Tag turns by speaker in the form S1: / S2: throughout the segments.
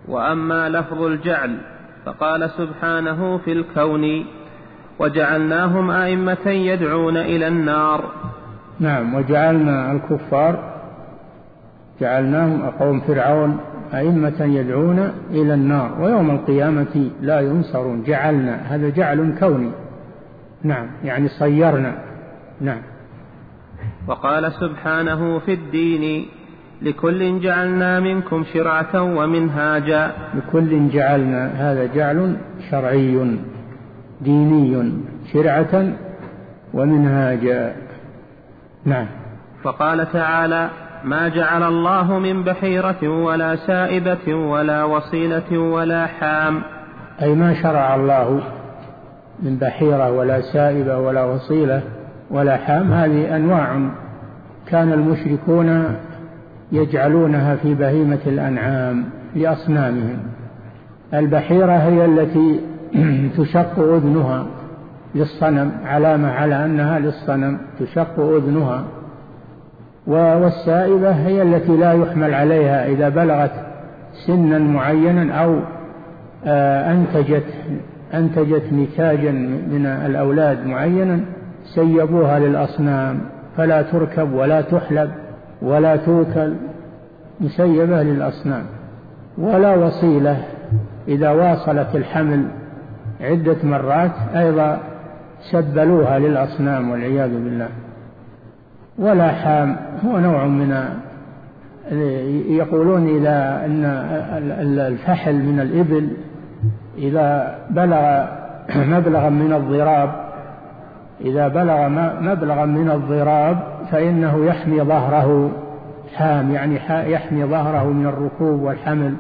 S1: وأما لفظ الجعل فقال سبحانه في الكون: وجعلناهم أئمة يدعون إلى النار.
S2: نعم، وجعلنا الكفار جعلناهم قوم فرعون أئمة يدعون إلى النار ويوم القيامة لا ينصرون. جعلنا هذا جعل كوني، نعم، يعني صيرنا. نعم.
S1: وقال سبحانه في الدين: لكل جعلنا منكم شرعة ومنهاجا.
S2: لكل جعلنا، هذا جعل شرعي ديني، شرعة ومنهاجا. نعم.
S1: فقال تعالى: ما جعل الله من بحيرة ولا سائبة ولا وصيلة ولا حام.
S2: أي ما شرع الله من بحيرة ولا سائبة ولا وصيلة ولا حام. هذه أنواع كان المشركون يجعلونها في بهيمة الأنعام لأصنامهم. البحيرة هي التي تشق أذنها للصنم، علامة على أنها للصنم، تشق أذنها. والسائبة هي التي لا يحمل عليها إذا بلغت سنا معينا أو أنتجت نتاجا من الأولاد معينا، سيبوها للأصنام فلا تركب ولا تحلب ولا توكل، مسيبة للأصنام. ولا وصيلة إذا واصلت الحمل عدة مرات أيضا سبلوها للأصنام والعياذ بالله. ولا حام هو نوع من، يقولون إذا أن الفحل من الإبل إذا بلغ مبلغا من الضراب، إذا بلغ مبلغا من الضراب فإنه يحمي ظهره. حام يعني يحمي ظهره من الركوب والحمل،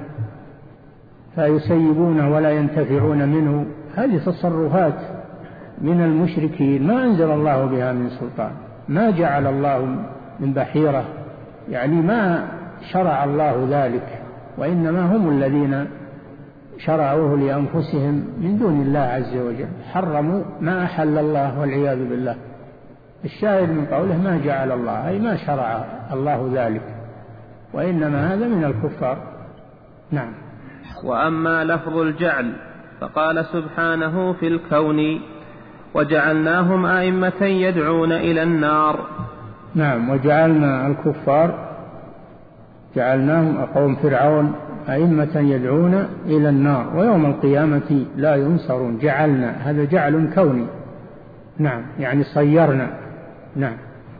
S2: فيسيبونه ولا ينتفعون منه. هذه تصرفات من المشركين ما أنزل الله بها من سلطان. ما جعل الله من بحيرة، يعني ما شرع الله ذلك، وإنما هم الذين شرعوه لأنفسهم من دون الله عز وجل. حرموا ما أحل الله والعياذ بالله. الشاهد من قوله ما جعل الله، أي ما شرع الله ذلك، وإنما هذا من الكفار. نعم.
S1: وأما لفظ الجعل فقال سبحانه في الكون: وجعلناهم أئمة يدعون إلى النار.
S2: نعم، وجعلنا الكفار جعلناهم قوم فرعون أئمة يدعون إلى النار ويوم القيامة لا ينصرون. جعلنا هذا جعل كوني، نعم، يعني صيرنا. نعم.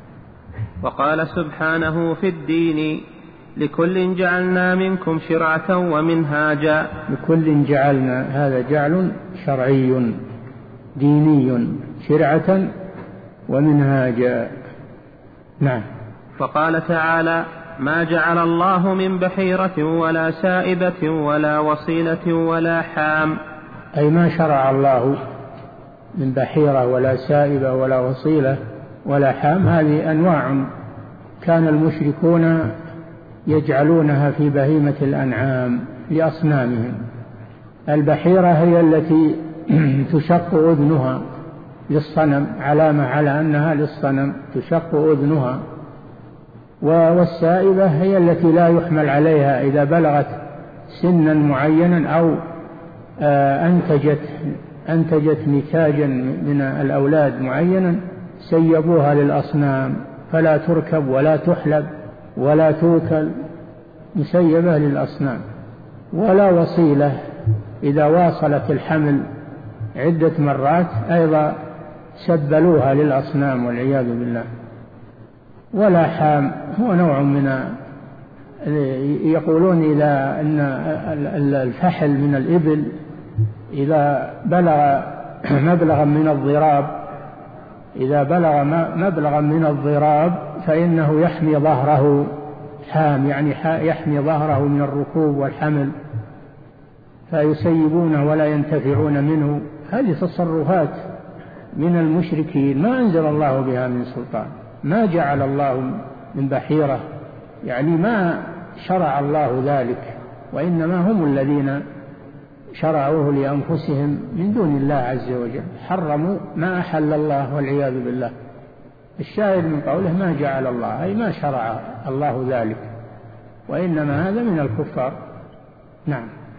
S1: وقال سبحانه في الدين: لكل جعلنا منكم شرعة ومنهاجا.
S2: لكل جعلنا، هذا جعل شرعي ديني، شرعة ومنهاجا. نعم.
S1: فقال تعالى: ما جعل الله من بحيرة ولا سائبة ولا وصيلة ولا حام.
S2: أي ما شرع الله من بحيرة ولا سائبة ولا وصيلة ولا حام. هذه أنواع كان المشركون يجعلونها في بهيمة الأنعام لأصنامهم. البحيرة هي التي تشق أذنها للصنم، علامة على أنها للصنم، تشق أذنها. والسائبة هي التي لا يحمل عليها إذا بلغت سنا معينا أو أنتجت نتاجا من الأولاد معينا، سيبوها للأصنام فلا تركب ولا تحلب ولا توكل، مسيبة للأصنام. ولا وصيلة إذا واصلت الحمل عدة مرات أيضا سبلوها للأصنام والعياذ بالله. ولا حام هو نوع من، يقولون إذا أن الفحل من الإبل إذا بلغ مبلغا من الضراب، إذا بلغ مبلغا من الضراب فإنه يحمي ظهره. حام يعني يحمي ظهره من الركوب والحمل، فيسيبونه ولا ينتفعون منه. هذه تصرفات من المشركين ما أنزل الله بها من سلطان. ما جعل الله من بحيرة، يعني ما شرع الله ذلك، وإنما هم الذين شرعوه لأنفسهم من دون الله عز وجل. حرموا ما أحل الله والعياذ بالله. الشاهد من قوله ما جعل الله، أي ما شرع الله ذلك، وإنما هذا من الكفار. نعم.